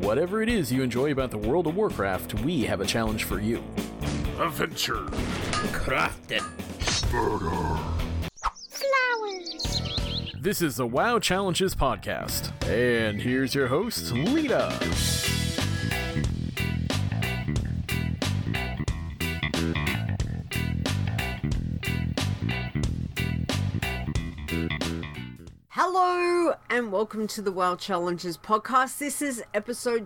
whatever it is you enjoy about the World of Warcraft, we have a challenge for you. Adventure. Crafting. Flowers. This is the WoW Challenges podcast, and here's your host, Lita. Hello and welcome to the WoW Challenges podcast. This is episode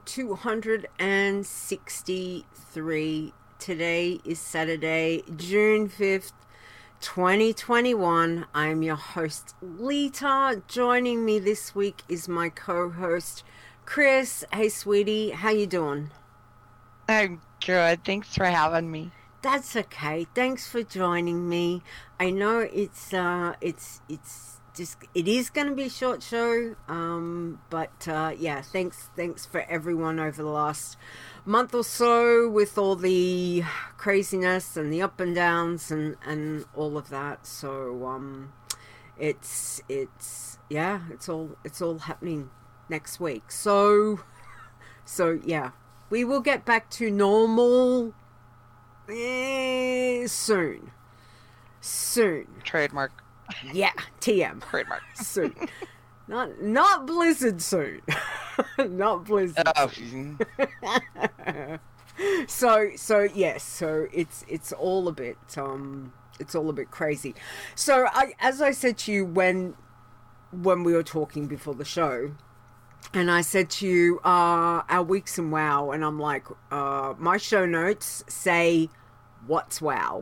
263. Today is Saturday, June 5th, 2021. I am your host, Lita. Joining me this week is my co-host, Chris. Hey, sweetie. How you doing? I'm good. Thanks for having me. That's okay. Thanks for joining me. I know it is going to be a short show, but yeah, thanks for everyone over the last month or so with all the craziness and the up and downs and all of that. So it's all happening next week. So yeah, we will get back to normal soon. Trademark. Yeah, TM. Trademark. Soon. Not Blizzard soon. Not Blizzard. Oh. So yes, so it's all a bit crazy. So as I said to you when we were talking before the show, and I said to you our weeks in WoW, and I'm like, my show notes say what's WoW.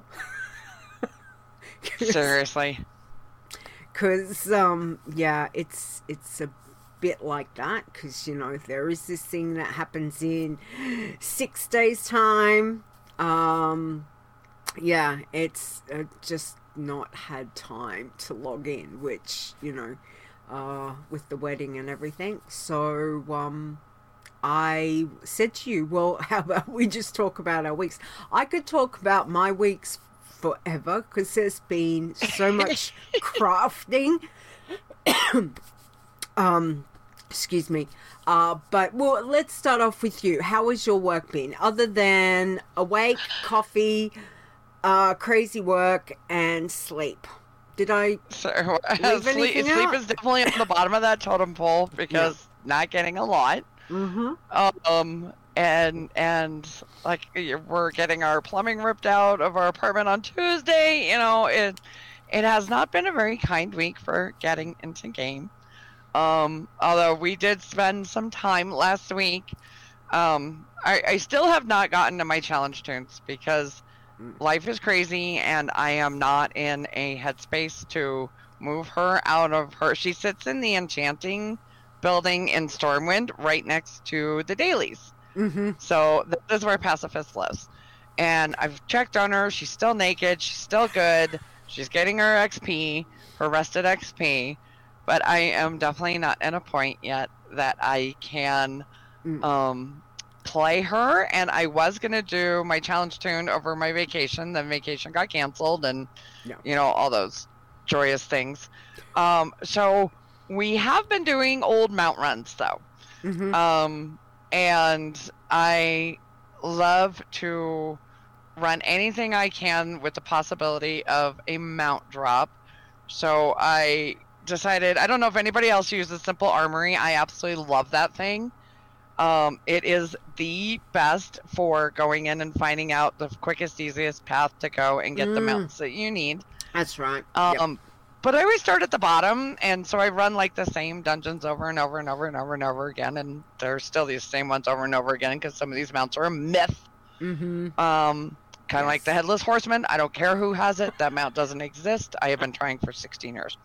Seriously. Because, yeah, it's a bit like that. Because, you know, there is this thing that happens in 6 days' time. Yeah, it's just not had time to log in, which, you know, with the wedding and everything. So, I said to you, well, how about we just talk about our weeks? I could talk about my weeks forever because there's been so much crafting. Excuse me. But well, let's start off with you. How has your work been? Other than awake, coffee, crazy work, and sleep. Did I leave anything out? Sleep is definitely on the bottom of that totem pole because not getting a lot. Mm-hmm. And like we're getting our plumbing ripped out of our apartment on Tuesday. You know, it has not been a very kind week for getting into game. Although we did spend some time last week. I still have not gotten to my challenge tunes because life is crazy and I am not in a headspace to move her out of her. She sits in the enchanting building in Stormwind right next to the dailies. Mm-hmm. So this is where Pacifist lives. And I've checked on her. She's still naked. She's still good. She's getting her XP, her rested XP. But I am definitely not at a point yet that I can play her. And I was going to do my challenge tune over my vacation. Then vacation got canceled and, you know, all those joyous things. So we have been doing old mount runs, though. Mm-hmm. And I love to run anything I can with the possibility of a mount drop. So I decided, I don't know if anybody else uses Simple Armory. I absolutely love that thing. It is the best for going in and finding out the quickest, easiest path to go and get the mounts that you need. That's right. But I always start at the bottom, and so I run like the same dungeons over and over and over and over and over again, and there's still these same ones over and over again because some of these mounts are a myth. Mm-hmm. Kind of like the Headless Horseman. I don't care who has it. That mount doesn't exist. I have been trying for 16 years.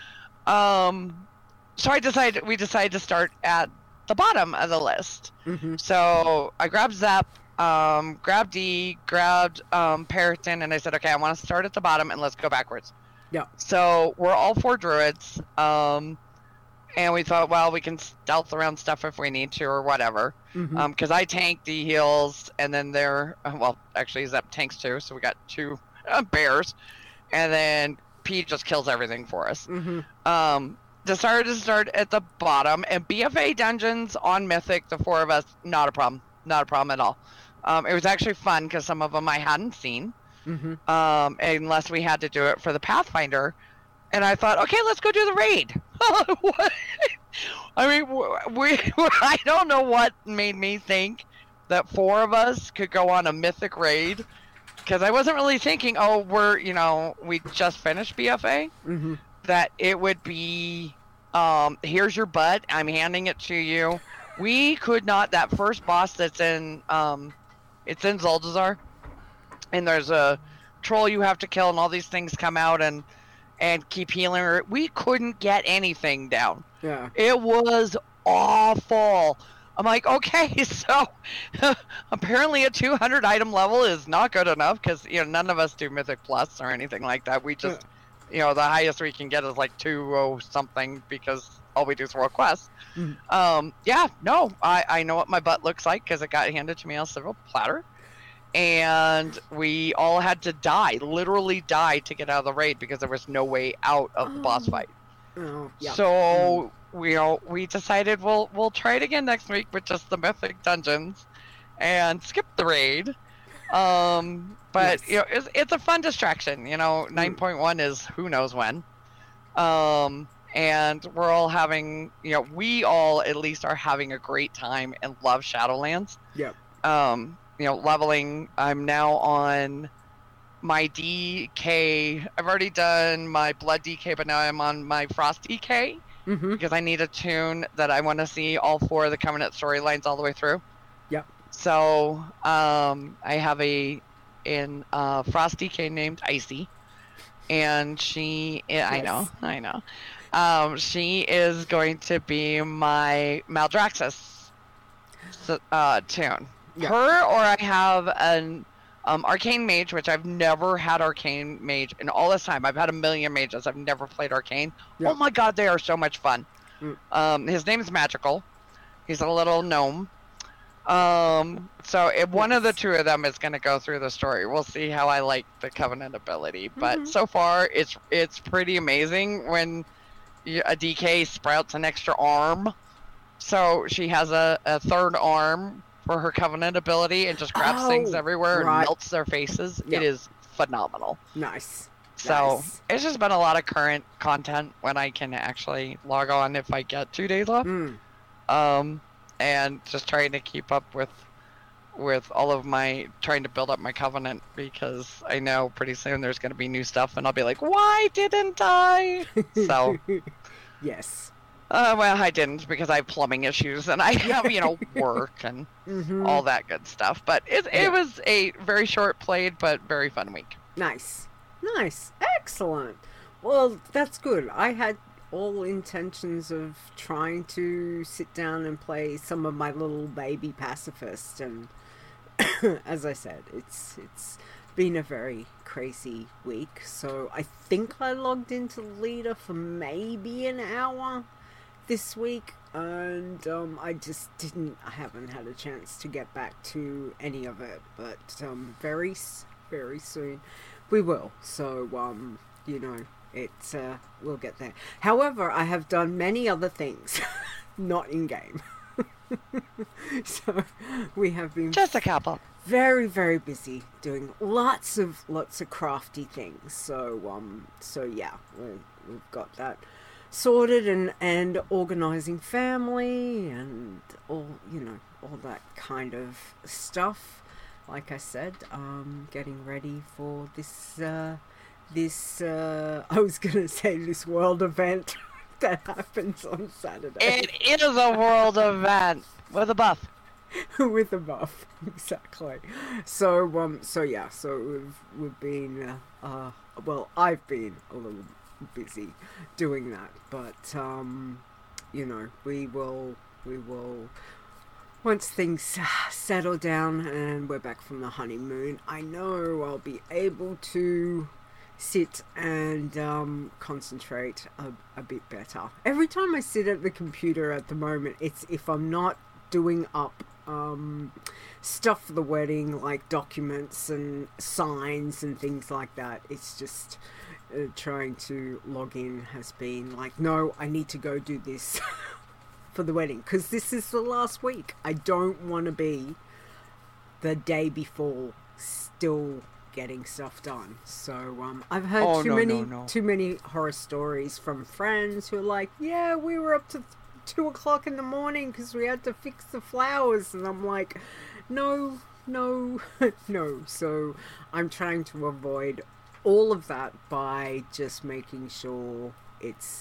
So we decided to start at the bottom of the list. Mm-hmm. So I grabbed Zep, grabbed D, grabbed Periton, and I said, okay, I want to start at the bottom and let's go backwards. Yeah. So we're all 4 druids, and we thought, well, we can stealth around stuff if we need to or whatever. Mm-hmm. Because I tank, D heals, and then well, actually Zep tanks too, so we got 2 bears, and then P just kills everything for us. Mm-hmm. decided to start at the bottom, and BFA dungeons on Mythic, the 4 of us, not a problem at all. It was actually fun because some of them I hadn't seen, unless we had to do it for the Pathfinder. And I thought, okay, let's go do the raid. I mean, I don't know what made me think that 4 of us could go on a Mythic raid, because I wasn't really thinking, oh, we just finished BFA, that it would be, here's your butt, I'm handing it to you. We could not, that first boss that's in, it's in Zuldazar, and there's a troll you have to kill, and all these things come out and keep healing her. We couldn't get anything down. Yeah. It was awful. I'm like, okay, so apparently a 200 item level is not good enough, because none of us do Mythic Plus or anything like that. We just, the highest we can get is like 2 something, because all we do is World Quests. I know what my butt looks like, because it got handed to me on a silver platter. And we all had to literally die to get out of the raid, because there was no way out of the boss fight. Oh, yeah. So we decided we'll try it again next week with just the Mythic dungeons and skip the raid. But Yes. it's a fun distraction. 9.1 is who knows when. And we're all having, we all at least are having a great time and love Shadowlands. Yep. Leveling. I'm now on my DK. I've already done my Blood DK, but now I'm on my Frost DK, because I need a tune that I want to see all 4 of the Covenant storylines all the way through. Yep. So I have a Frost DK named Icy, and she, I know. She is going to be my Maldraxxus tune. Yeah. Her, or I have an Arcane Mage, which I've never had Arcane Mage in all this time. I've had a million mages. I've never played Arcane. Yeah. Oh my god, they are so much fun. His name is Magical. He's a little gnome. So one of the 2 of them is going to go through the story. We'll see how I like the Covenant ability. But so far, it's pretty amazing when a DK sprouts an extra arm. So she has a 3rd arm for her Covenant ability, and just grabs things everywhere and melts their faces. Yep. It is phenomenal. Nice. So Nice. it's just been a lot of current content when I can actually log on if I get 2 days off. And just trying to keep up with all of trying to build up my Covenant, because I know pretty soon there's going to be new stuff, and I'll be like, why didn't I? So Yes. Well, I didn't, because I have plumbing issues, and I have, work and all that good stuff. But it was a very short played, but very fun week. Nice. Excellent. Well, that's good. I had all intentions of trying to sit down and play some of my little baby pacifist, and as I said, it's been a very crazy week. So I think I logged into Leader for maybe an hour this week, and I haven't had a chance to get back to any of it, but very soon we will. So we'll get there. However, I have done many other things not in game. So we have been Just a couple. very, very busy doing lots of crafty things. So yeah, we've got that sorted, and organizing family and all that kind of stuff. Like I said, getting ready for this I was gonna say this world event that happens on Saturday. It is a world event with a buff. With a buff, exactly. So yeah, so we've been I've been a little busy doing that, but we will once things settle down and we're back from the honeymoon, I know I'll be able to sit and concentrate a bit better. Every time I sit at the computer at the moment, it's if I'm not doing up stuff for the wedding, like documents and signs and things like that, it's just trying to log in has been like, no, I need to go do this for the wedding because this is the last week. I don't want to be the day before still getting stuff done. So I've heard too many horror stories from friends who are like, yeah, we were up to 2 o'clock in the morning because we had to fix the flowers, and I'm like, no. So I'm trying to avoid all of that by just making sure it's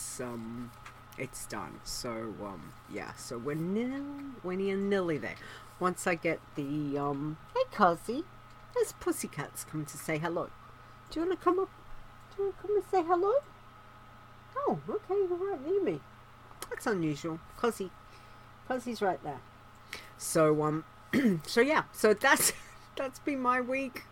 done. So yeah, so we're nearly there. Once I get the hey Cosy, there's pussycats come to say hello. Do you want to come up? Do you want to come and say hello? Oh, okay, you're right near me. That's unusual. Cosy's right there. So so yeah, so that's been my week.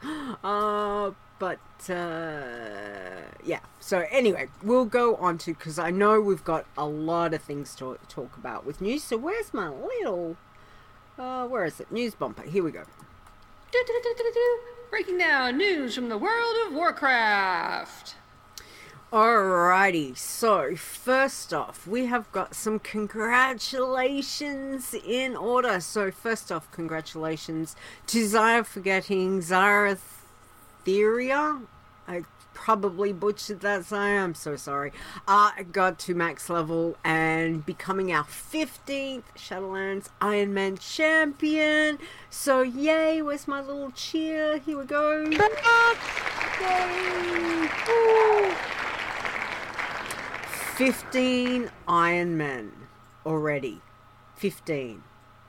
Yeah, so anyway, we'll go on to, because I know we've got a lot of things to talk about with news. So where's my little where is it? News bumper. Here we go. Breaking down news from the world of Warcraft. Alrighty, so first off, we have got some congratulations in order. So first off, congratulations to Zaya for getting Zaratheria. I probably butchered that, Zaya, I'm so sorry. Got to max level and becoming our 15th Shadowlands Ironman champion. So yay, where's my little cheer? Here we go. Yay! Woo! 15 Ironmen already. 15.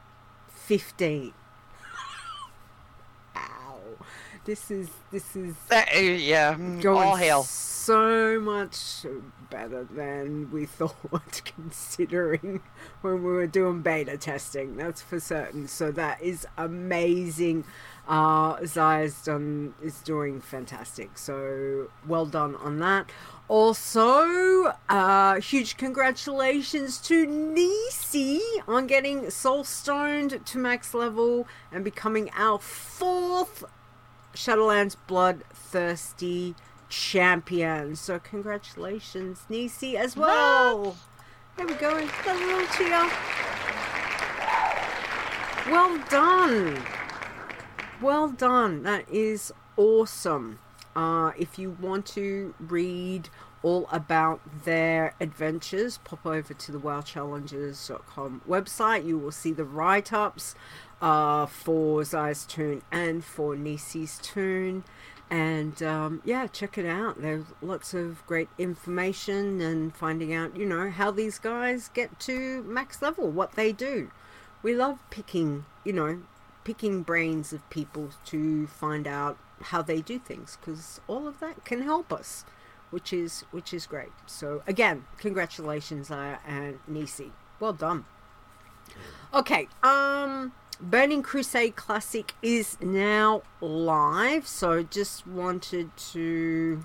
Ow. This is yeah, going all hail. so much better than we thought, considering when we were doing beta testing. That's for certain. So that is amazing. Zaya's is doing fantastic. So well done on that. Also, huge congratulations to Nisi on getting Soul Stoned to max level and becoming our 4th Shadowlands Bloodthirsty champion. So congratulations, Nisi, as well. There we go. Got a little cheer. Well done. Well done. That is awesome. If you want to read all about their adventures, pop over to the wowchallenges.com website. You will see the write-ups for Zaya's toon and for Nisi's toon. And yeah, check it out. There's lots of great information and finding out, you know, how these guys get to max level, what they do. We love picking brains of people to find out how they do things, because all of that can help us, which is great. So again, congratulations, Zaya and Nisi. Well done. Okay, Burning Crusade Classic is now live, so just wanted to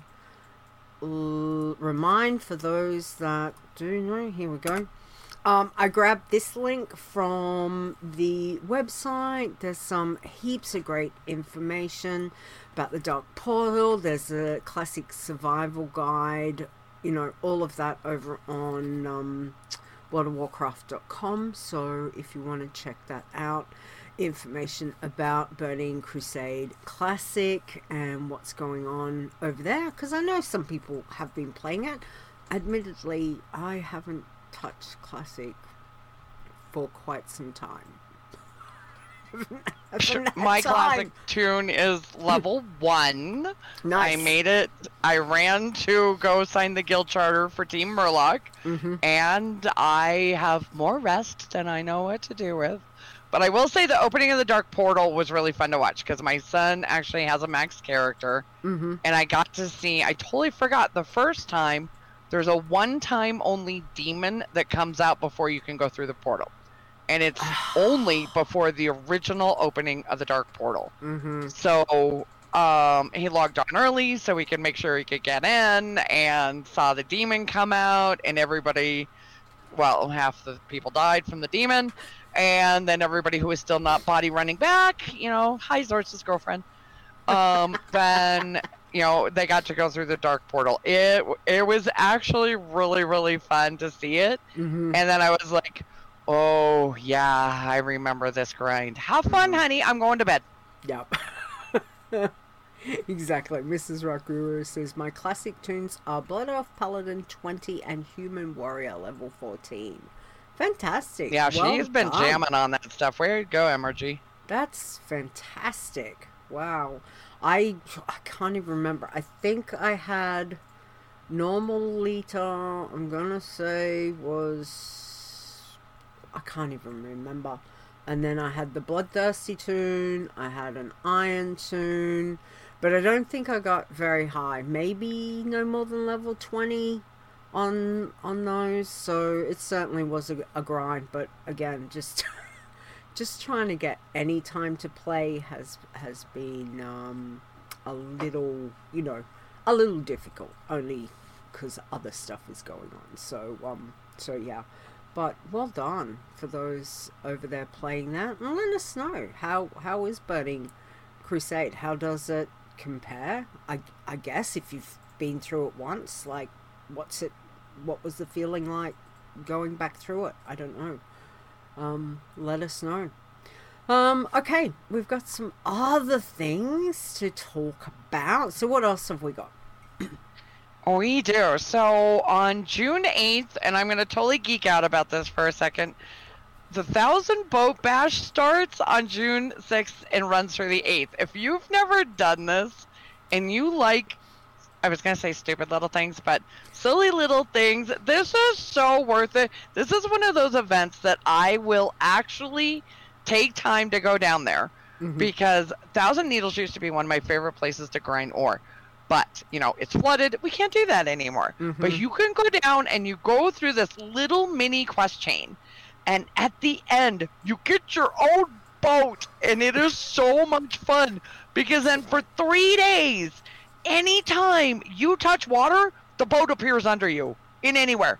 remind for those that do know, here we go. I grabbed this link from the website. There's some heaps of great information about the Dark Portal. There's a classic survival guide, you know, all of that over on worldofwarcraft.com. So if you want to check that out, information about Burning Crusade Classic and what's going on over there, because I know some people have been playing it. Admittedly, I haven't touched Classic for quite some time. My Classic toon is level 1. Nice. I made it. I ran to go sign the guild charter for Team Murloc, and I have more rest than I know what to do with. But I will say the opening of the Dark Portal was really fun to watch, because my son actually has a max character, and I got to see, I totally forgot the first time, there's a one-time only demon that comes out before you can go through the portal. And it's only before the original opening of the Dark Portal. So he logged on early so we could make sure he could get in, and saw the demon come out, and everybody, well, half the people died from the demon, and then everybody who was still not body running back, you know, hi Zortz's girlfriend, then they got to go through the dark portal. It was actually really, really fun to see it. Mm-hmm. And then I was like, oh yeah, I remember this grind. Have fun, honey. I'm going to bed. Yep. Exactly. Mrs. Rockguru says, my classic tunes are Blood Elf Paladin 20 and Human Warrior level 14. Fantastic. Yeah, Well she's been done. jamming on that stuff. Way to go, MRG. That's fantastic. Wow. I can't even remember. I think I had normal Lita, I'm gonna say was, I can't even remember. And then I had the Bloodthirsty tune, I had an Iron tune, but I don't think I got very high. Maybe no more than level 20 on those, so it certainly was a grind, but again, just trying to get any time to play has been a little, a little difficult, only because other stuff is going on. So yeah, but well done for those over there playing that, and let us know how is Burning Crusade. How does it compare? I guess if you've been through it once, like what was the feeling like going back through it? I don't know. Let us know. Okay, we've got some other things to talk about. So what else have we got? We do. So on June 8th, and I'm going to totally geek out about this for a second, the 1,000 Boat Bash starts on June 6th and runs through the 8th. If you've never done this and you like, I was going to say stupid little things, but silly little things, this is so worth it. This is one of those events that I will actually take time to go down there, because Thousand Needles used to be one of my favorite places to grind ore. But, it's flooded. We can't do that anymore. But you can go down and you go through this little mini quest chain. And at the end, you get your own boat. And it is so much fun. Because then for 3 days, anytime you touch water, the boat appears under you. In anywhere.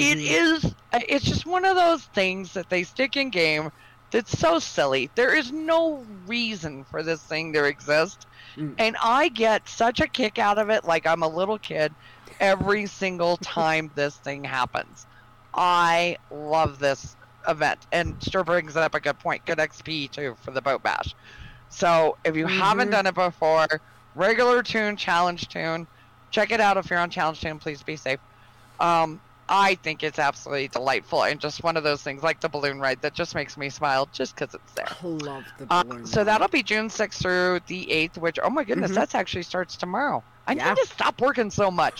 It's just one of those things that they stick in game that's so silly. There is no reason for this thing to exist. And I get such a kick out of it, like I'm a little kid, every single time this thing happens. I love this event. And Stir brings up a good point. Good XP, too, for the Boat Bash. So, if you haven't done it before, regular tune, challenge tune, check it out if you're on challenge tune. Please be safe. I think it's absolutely delightful, and just one of those things like the balloon ride that just makes me smile just because it's there. I love the balloon So ride. that'll be June 6th through the 8th, which, oh my goodness, that's actually starts tomorrow. I need to stop working so much.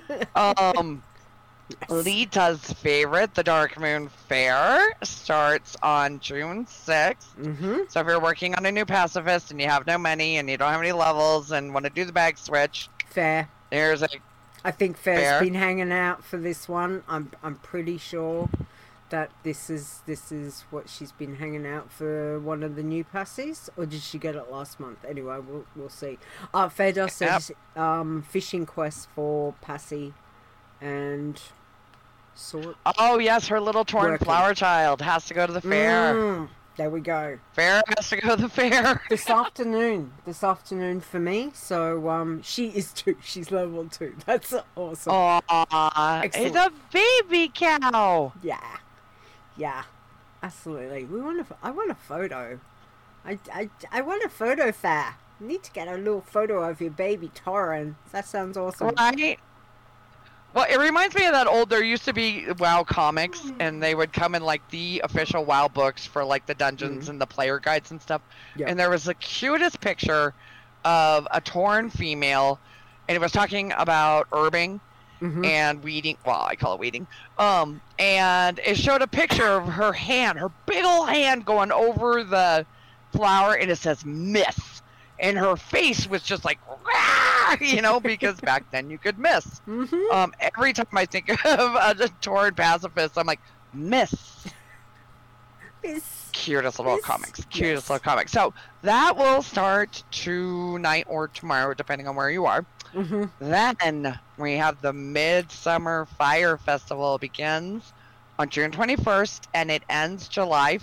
Lita's favorite, the Dark Moon Fair, starts on June 6th. So if you're working on a new pacifist and you have no money and you don't have any levels and want to do the bag switch, Fair. there's a I think Fair's Fair. been hanging out for this one. I'm pretty sure that this is what she's been hanging out for, one of the new passes, or did she get it last month? Anyway, we'll see. Fair does says fishing quest for Passy and sort. Oh yes, her little torn Working. flower child has to go to the fair. There we go. Fair has to go to the fair. This afternoon for me. So she is too. She's level 2. That's awesome. Aw, it's Excellent. a baby cow. Yeah, absolutely. I want a photo. I want a photo fair. Need to get a little photo of your baby Torrin. That sounds awesome. Right? Well, it reminds me of that there used to be WoW comics, and they would come in like the official WoW books for like the dungeons and the player guides and stuff. Yep. And there was the cutest picture of a Tauren female, and it was talking about herbing and weeding. Well, I call it weeding. And it showed a picture of her hand, her big old hand going over the flower, and it says miss. And her face was just like, rah! Because back then you could miss. Every time I think of a Tauren pacifist, I'm like, miss. Cutest little comics. Cutest little comics. So that will start tonight or tomorrow, depending on where you are. Then we have the Midsummer Fire Festival begins on June 21st, and it ends July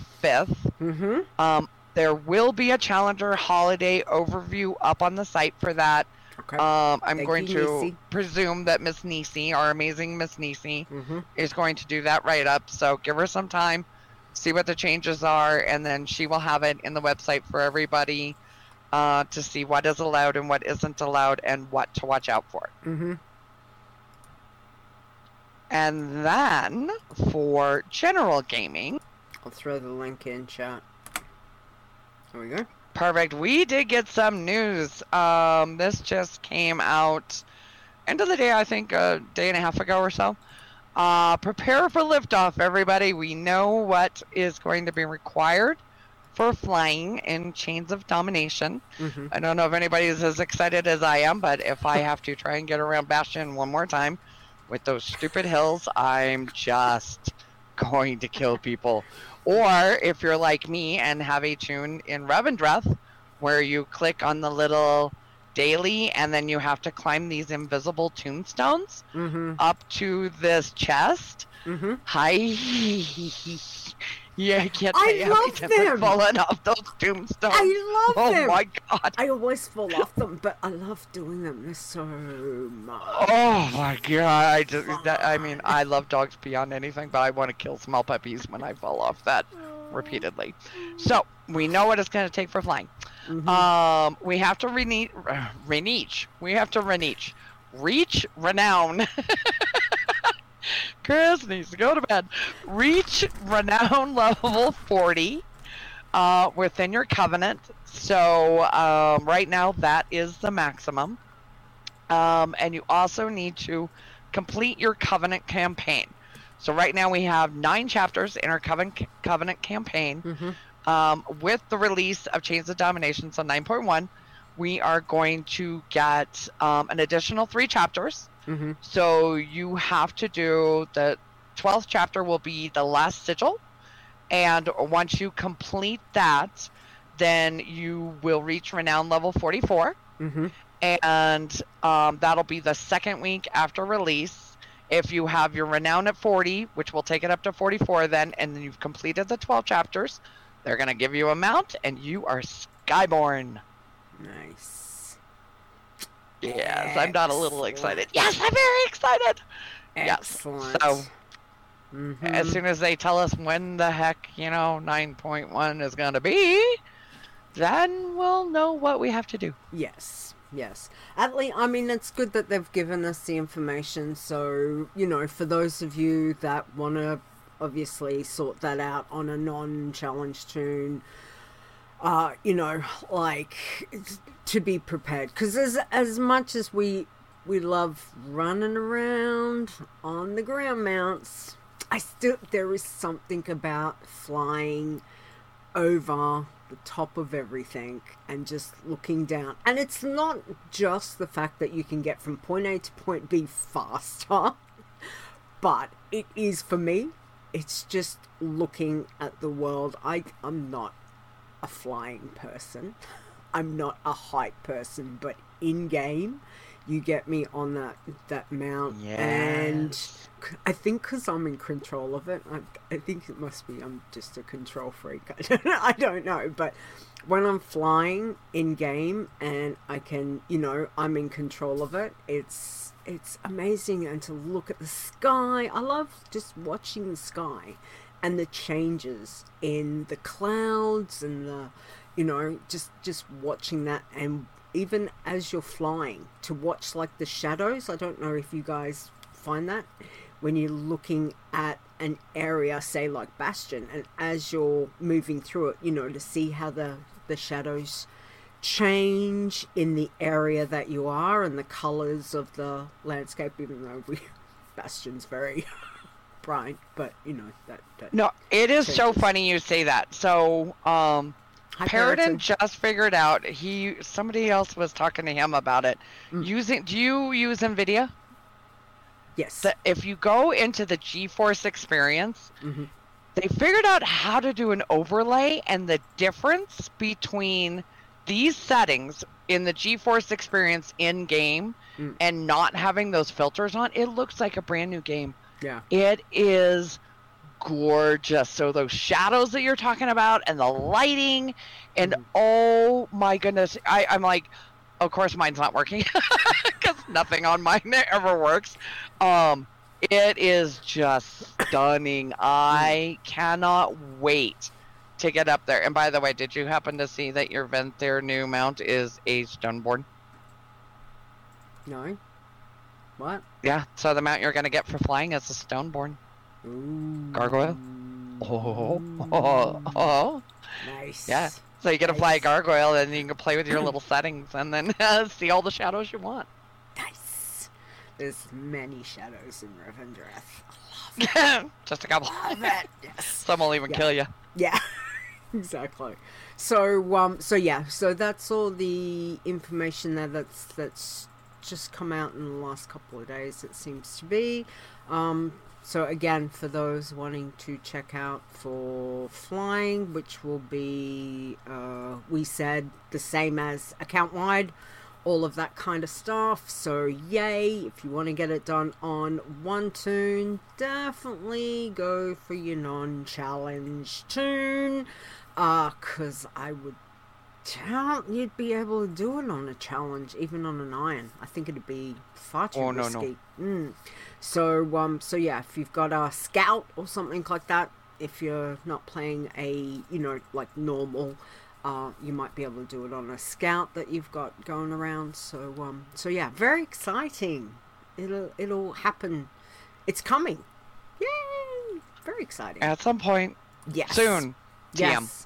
5th. There will be a Challenger holiday overview up on the site for that. Okay. I'm Thank going you, to Niecy. presume that Miss Niecy, our amazing Miss Niecy, Mm-hmm. is going to do that write-up. So give her some time, see what the changes are, and then she will have it in the website for everybody to see what is allowed and what isn't allowed and what to watch out for. Mm-hmm. And then for general gaming, I'll throw the link in chat. There we go. perfect. We did get some news. This just came out end of the day, I think a day and a half ago or so. Prepare for liftoff, everybody. We know what is going to be required for flying in Chains of Domination. Mm-hmm. I don't know if anybody is as excited as I am, but if I have to try and get around Bastion one more time with those stupid hills, I'm just going to kill people. Or if you're like me and have a tune in Revendreth where you click on the little daily and then you have to climb these invisible tombstones Mm-hmm. up to this chest. Mm-hmm. Yeah, I can't I tell you how many love times I've them. fallen off those tombstones. I love Oh them. my god. I always fall off them, but I love doing them. They're so much. Oh my god. I love dogs beyond anything, but I want to kill small puppies when I fall off that repeatedly. So, we know what it's going to take for flying. Mhm. We have to reach renown. Chris needs to go to bed. Reach renown level 40 within your covenant. So right now that is the maximum. And you also need to complete your covenant campaign. So right now we have 9 chapters in our covenant campaign. Mhm. With the release of Chains of Domination, so 9.1, we are going to get an additional 3 chapters. Mhm. So you have to do the 12th chapter will be the last sigil, and once you complete that, then you will reach renown level 44, Mhm. and that'll be the second week after release. If you have your renown at 40, which will take it up to 44 then, and then you've completed the 12 chapters, they're going to give you a mount, and you are Skyborn. Nice. Yes, I'm not a little Excellent. excited. Yes, I'm very excited. Excellent. So Mhm. as soon as they tell us when the heck, 9.1 is going to be, then we'll know what we have to do. Yes, yes. At least, I mean, it's good that they've given us the information. So, for those of you that want to obviously sort that out on a non-challenge tune, to be prepared. Because as much as we love running around on the ground mounts, there is something about flying over the top of everything and just looking down. And it's not just the fact that you can get from point A to point B faster, but it is, for me, it's just looking at the world. I'm not a flying person. I'm not a height person, but in game, you get me on that mount, and I think because I'm in control of it, I think it must be I'm just a control freak. I don't know, but when I'm flying in game and I can, I'm in control of it, it's amazing. And to look at the sky, I love just watching the sky and the changes in the clouds and the, just watching that. And even as you're flying, to watch like the shadows. I don't know if you guys find that when you're looking at an area, say like Bastion, and as you're moving through it, to see how the shadows change in the area that you are and the colors of the landscape, even though Bastion's very bright, but that No, it is so changes. funny you say that. So, Hi, Paradin Peloton. just figured out somebody else was talking to him about it. Do you use NVIDIA? Yes. If you go into the GeForce experience, Mhm. they figured out how to do an overlay, and the difference between these settings in the GeForce experience in game and not having those filters on, it looks like a brand new game. Yeah. It is gorgeous. So those shadows that you're talking about and the lighting, and oh my goodness, I'm like, of course, mine's not working because nothing on mine ever works. It is just stunning. I cannot wait to get up there. And by the way, did you happen to see that their new mount is a Stoneborn? No. What? Yeah, so the mount you're going to get for flying is a Stoneborn. Ooh. Gargoyle. Oh. Nice. Yeah. So you get to fly a gargoyle, and you can play with your little settings, and then see all the shadows you want. Nice. There's many shadows in Revendreth. Just a couple. Love it. Yes. Some will even kill you. Yeah. Exactly. So so that's all the information there that's just come out in the last couple of days, it seems to be. So again, for those wanting to check out for flying, which will be, we said, the same as account-wide, all of that kind of stuff. So yay, if you want to get it done on one toon, definitely go for your non-challenge toon, because I would doubt you'd be able to do it on a challenge, even on an iron. I think it'd be far too risky. No. So yeah, if you've got a scout or something like that, if you're not playing a, like normal, you might be able to do it on a scout that you've got going around. So yeah, very exciting. It'll happen. It's coming. Yay! Very exciting. At some point. Yes. Soon. Yes.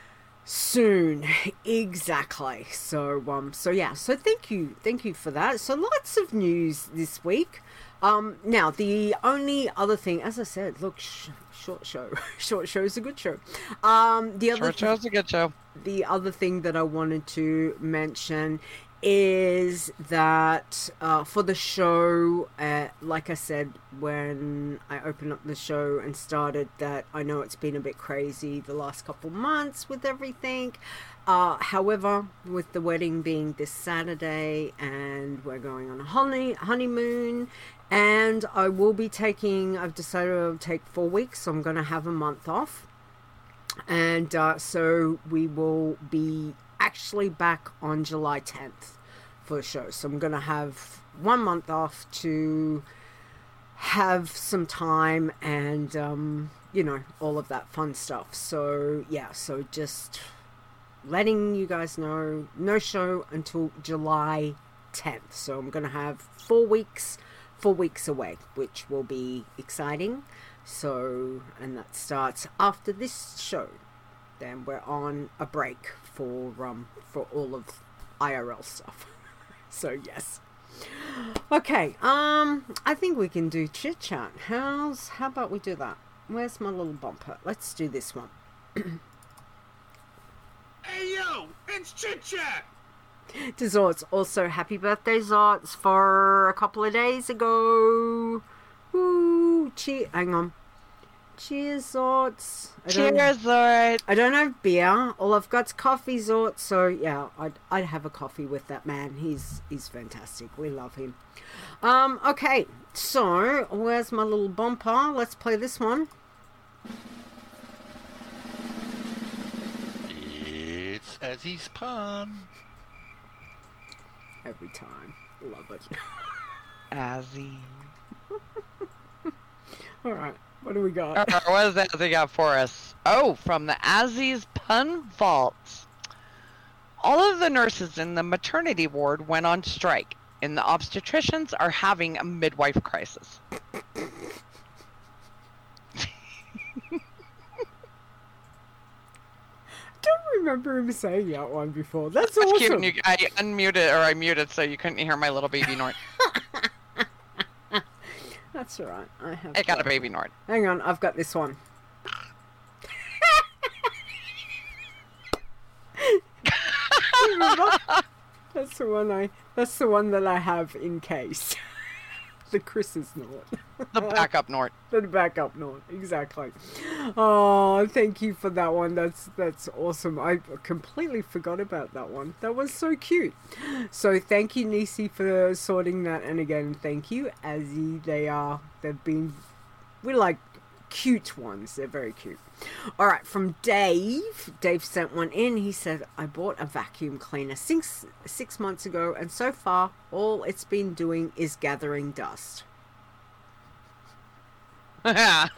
Soon, exactly. So yeah, so thank you for that. So lots of news this week. Now the only other thing, as I said, look, short show's a good show. Short show's a good show. The other thing that I wanted to mention is that for the show, like I said when I opened up the show and started, that I know it's been a bit crazy the last couple months with everything. However, with the wedding being this Saturday and we're going on a honeymoon, and I've decided I'll take 4 weeks, so I'm going to have a month off. And so we will be actually back on July 10th for the show. So I'm going to have 1 month off to have some time and, all of that fun stuff. So, yeah, so just letting you guys know, no show until July 10th. So I'm going to have 4 weeks away, which will be exciting. So, and that starts after this show. Then we're on a break for all of IRL stuff. So yes. Okay, I think we can do chit chat. How about we do that? Where's my little bumper? Let's do this one. Hey yo, it's chit chat. To Zorts, also happy birthday Zorts for a couple of days ago. Woo! Hang on. Cheers, Zorts. Cheers, Zorts. I don't have beer. All I've got's coffee, Zorts. So yeah, I'd have a coffee with that man. He's fantastic. We love him. Okay. So where's my little bumper? Let's play this one. It's Azzy's pun. Every time. Love it. Azzy. Alright, what do we got? What is that they got for us? Oh, from the Azzy's Pun Vaults. All of the nurses in the maternity ward went on strike, and the obstetricians are having a midwife crisis. I don't remember him saying that one before. That's awesome. Cute. I muted so you couldn't hear my little baby Nort. That's alright. I got a baby Nort. Hang on, I've got this one. That's the one that I have in case. The Chris's Nort. The backup Nort. The backup Nort, exactly. Oh, thank you for that one. That's awesome. I completely forgot about that one. That was so cute. So thank you, Nisi, for sorting that. And again, thank you, Azzy. We like cute ones. They're very cute. All right, from Dave. Dave sent one in. He said, I bought a vacuum cleaner 6 months ago, and so far, all it's been doing is gathering dust. That's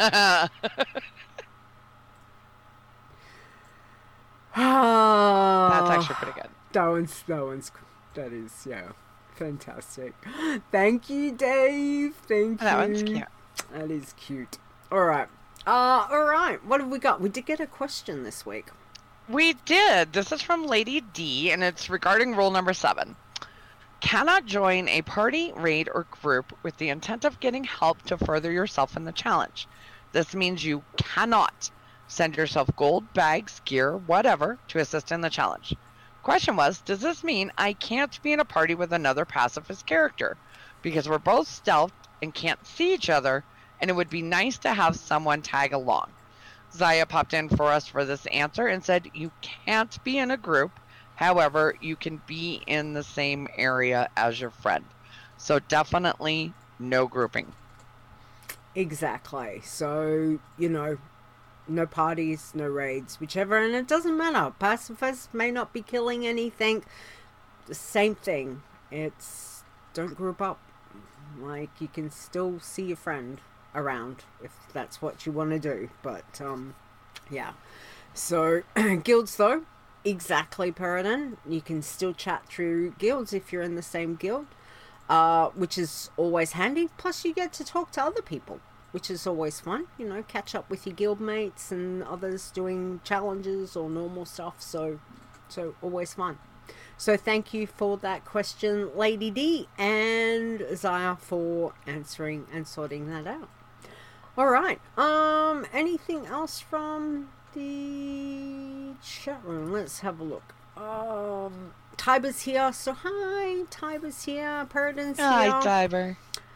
actually pretty good. That is, yeah, fantastic. Thank you, Dave. Thank you. That one's cute. That is cute. All right. What have we got? We did get a question this week. We did. This is from Lady D, and it's regarding rule number 7. Cannot join a party, raid, or group with the intent of getting help to further yourself in the challenge. This means you cannot send yourself gold, bags, gear, whatever, to assist in the challenge. Question was, does this mean I can't be in a party with another pacifist character? Because we're both stealthed and can't see each other, and it would be nice to have someone tag along. Zaya popped in for us for this answer and said you can't be in a group. However, you can be in the same area as your friend. So definitely no grouping. Exactly. So, no parties, no raids, whichever, and it doesn't matter. Pacifists may not be killing anything. The same thing. It's don't group up. Like, you can still see your friend around if that's what you want to do. But, yeah. So, guilds, though, exactly, Peridin. You can still chat through guilds if you're in the same guild, which is always handy. Plus, you get to talk to other people, which is always fun. Catch up with your guild mates and others doing challenges or normal stuff. So always fun. So thank you for that question, Lady D, and Zaya for answering and sorting that out. All right. Anything else from the chat room? Let's have a look. Tiber's here. So hi, Tiber's here. Peridin's here. Hi, Tiber.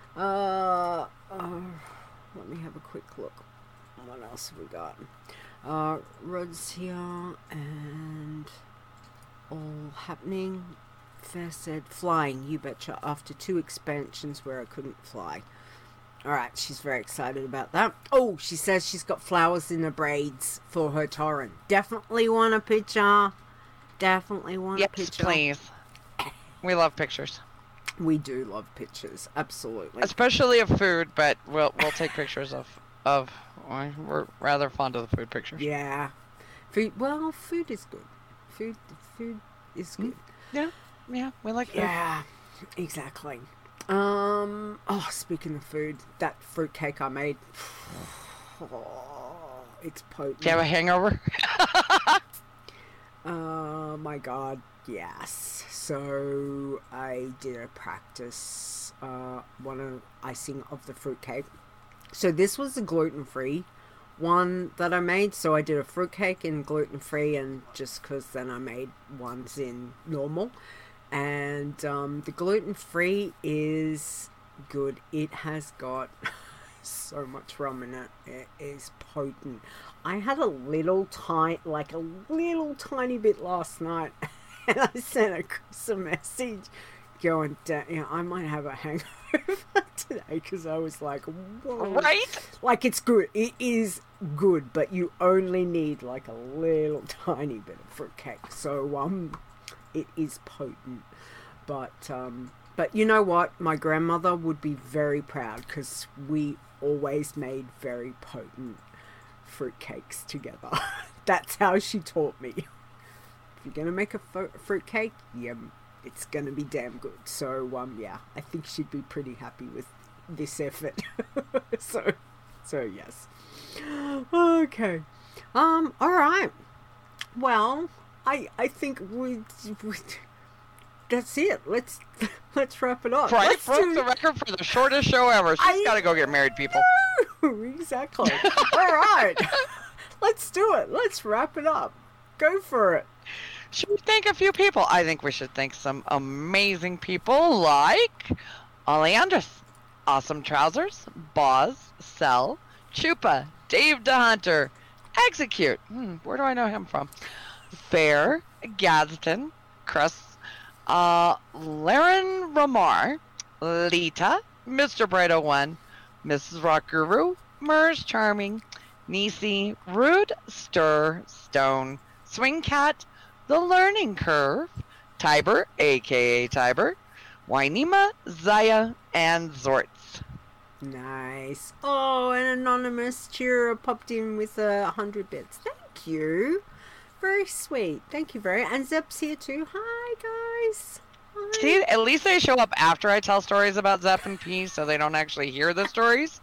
Let me have a quick look. What else have we got? Rod's here and all happening. Fair said flying, you betcha, after 2 expansions where I couldn't fly. Alright, she's very excited about that. Oh, she says she's got flowers in her braids for her Tauren. Definitely want a picture. Definitely want a picture. Yes, please. We love pictures. We do love pictures, absolutely. Especially of food, but we'll take pictures of we're rather fond of the food pictures. Yeah. Food is good. Food is good. Yeah, we like food. Yeah, exactly. Speaking of food, that fruitcake I made, it's potent. Do you have a hangover? My God, yes. So I did a practice, icing of the fruitcake. So this was the gluten-free one that I made. So I did a fruitcake in gluten-free, and just because then I made ones in normal. And the gluten-free is good. It has got so much rum in it. It is potent. I had a little tiny bit last night, and I sent Chris a message going, I might have a hangover today, because I was like, whoa. Right? Like, it's good. It is good, but you only need like a little tiny bit of fruitcake. So, it is potent. But you know what? My grandmother would be very proud, because we always made very potent fruitcakes together. That's how she taught me. If you're going to make a fruitcake, it's going to be damn good. So, yeah, I think she'd be pretty happy with this effort. So yes. Okay. All right. Well, I think we that's it. Let's wrap it up. Right? Broke the record for the shortest show ever. She's got to go get married, people. Exactly. All right. Let's do it. Let's wrap it up. Go for it. Should we thank a few people? I think we should thank some amazing people like Ollie Andrus, Awesome Trousers, Boz, Cell, Chupa, Dave DeHunter, Execute. Where do I know him from? Fair, Gadsden, Chris, Laren Ramar, Lita, Mr. Bright 01, Mrs. Rock Guru, Mers Charming, Nisi, Rude, Stir, Stone, Swing Cat, The Learning Curve, Tiber, aka Tiber, Wynema, Zaya, and Zortz. Nice. Oh, an anonymous cheerer popped in with 100 bits. Thank you. Very sweet. Thank you very. And Zep's here too. Hi, guys. Hi. See, at least they show up after I tell stories about Zep and P, so they don't actually hear the stories.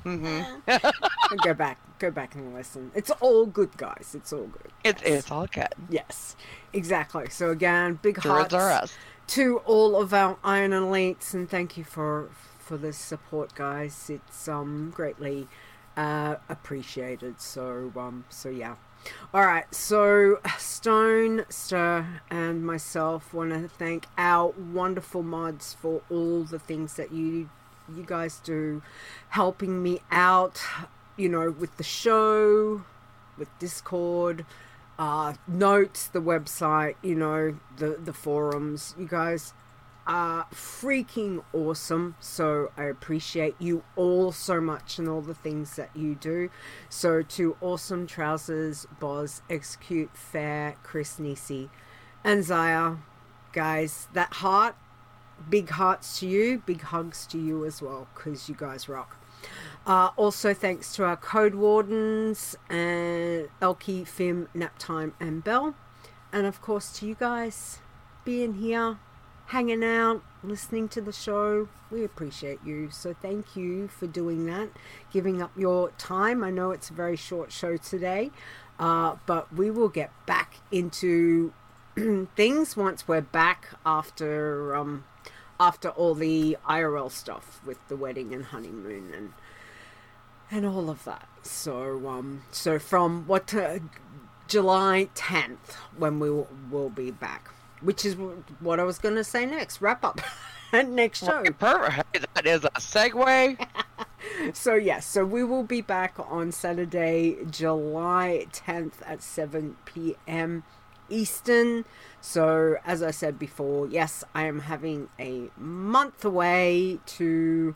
Go back and listen. It's all good, guys. It's all good. It's all good. Yes, exactly. So again, big Words hearts are us. to all of our Iron Elites, and thank you for the support, guys. It's greatly appreciated. So yeah. All right, so Stone, Stir, and myself want to thank our wonderful mods for all the things that you guys do, helping me out, with the show, with Discord, notes, the website, the forums. You guys are freaking awesome, so I appreciate you all so much and all the things that you do. So to Awesome Trousers, Boz, Execute, Fair, Chris, Nisi, and Zaya, guys, that heart, big hearts to you, big hugs to you as well, because you guys rock. Also thanks to our code wardens and Elkie, Fim, Naptime, and Bell, and of course to you guys being here, hanging out, listening to the show. We appreciate you, so thank you for doing that, giving up your time. I know it's a very short show today, but we will get back into things once we're back after all the IRL stuff with the wedding and honeymoon and all of that. So from July 10th when we will be back, which is what I was going to say next. Wrap up next show. Perfect. That is a segue. So we will be back on Saturday, July 10th at 7 p.m. Eastern. So as I said before, yes, I am having a month away to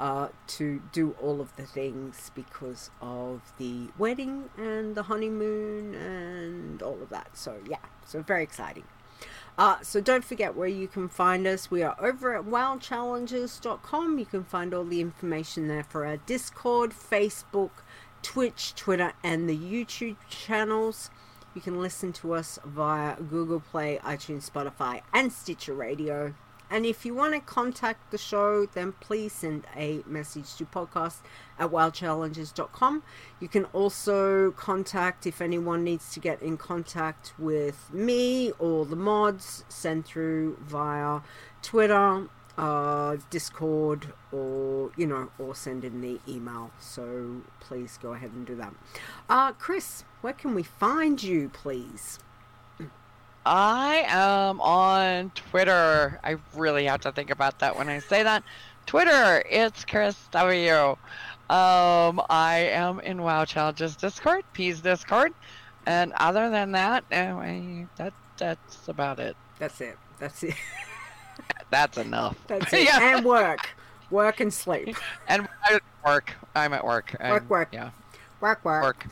do all of the things because of the wedding and the honeymoon and all of that. So yeah, so very exciting. So don't forget where you can find us. We are over at wowchallenges.com. You can find all the information there for our Discord, Facebook, Twitch, Twitter, and the YouTube channels. You can listen to us via Google Play, iTunes, Spotify, and Stitcher Radio. And if you want to contact the show, then please send a message to podcast@wildchallenges.com. You can also contact, if anyone needs to get in contact with me or the mods, send through via Twitter, Discord, or send in the email. So please go ahead and do that. Chris, where can we find you, please? I am on Twitter. I really have to think about that when I say that. Twitter, it's Chris W. I am in WoW Challenges Discord, P's Discord, and other than that, that's about it. That's it. That's enough. That's it. Yeah. And work and sleep. And work. I'm at work. Work. Yeah. Work.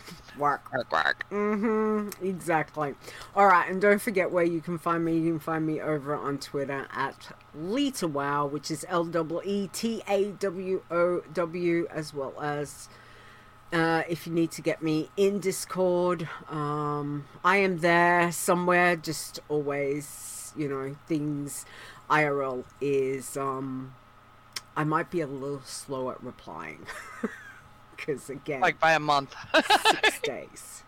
Exactly. All right, and don't forget where you can find me. You can find me over on Twitter at LetaWow, which is LEETAWOW, as well as if you need to get me in Discord, I am there somewhere. Just always, things. IRL is I might be a little slow at replying. Because again, like by a month. 6 days.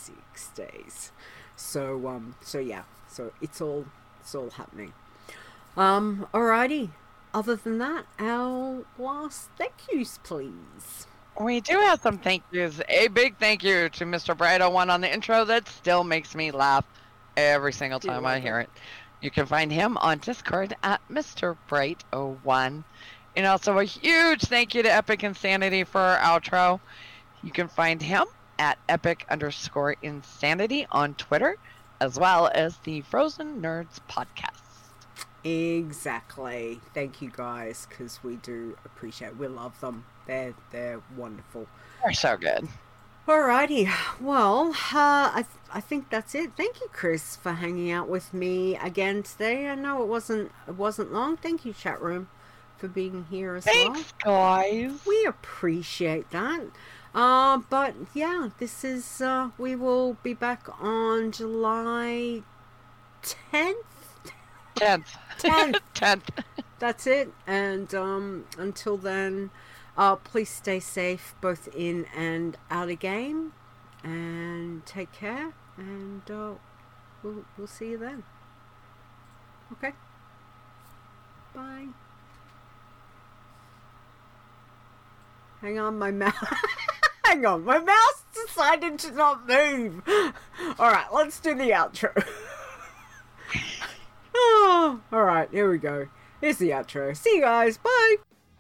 So yeah, so it's all happening. Alrighty, other than that, our last thank yous, please. We do have some thank yous. A big thank you to Mr. Bright01 on the intro. That still makes me laugh every single time I hear it. You can find him on Discord at Mr. Bright01. And also a huge thank you to Epic Insanity for our outro. You can find him at Epic_Insanity on Twitter, as well as the Frozen Nerds podcast. Exactly. Thank you guys, because we do appreciate. We love them. They're wonderful. They're so good. Alrighty. Well, I think that's it. Thank you, Chris, for hanging out with me again today. I know it wasn't long. Thank you, chat room, for being here as well. Thanks, guys. We appreciate that. But yeah, this is. We will be back on July 10th. 10th. That's it. And until then, please stay safe, both in and out of game, and take care. And we'll see you then. Okay. Bye. Hang on, my mouse. Hang on, my mouse decided to not move. All right, let's do the outro. Oh, all right, here we go. Here's the outro. See you guys. Bye.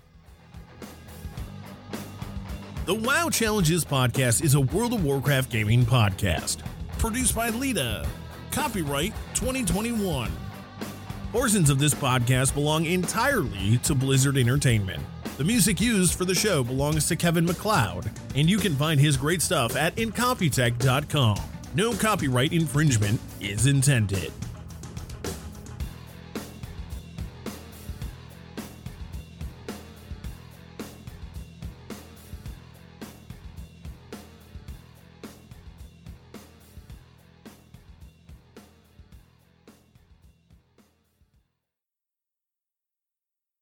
The WoW Challenges podcast is a World of Warcraft gaming podcast. Produced by Lita. Copyright 2021. Portions of this podcast belong entirely to Blizzard Entertainment. The music used for the show belongs to Kevin MacLeod, and you can find his great stuff at incompetech.com. No copyright infringement is intended.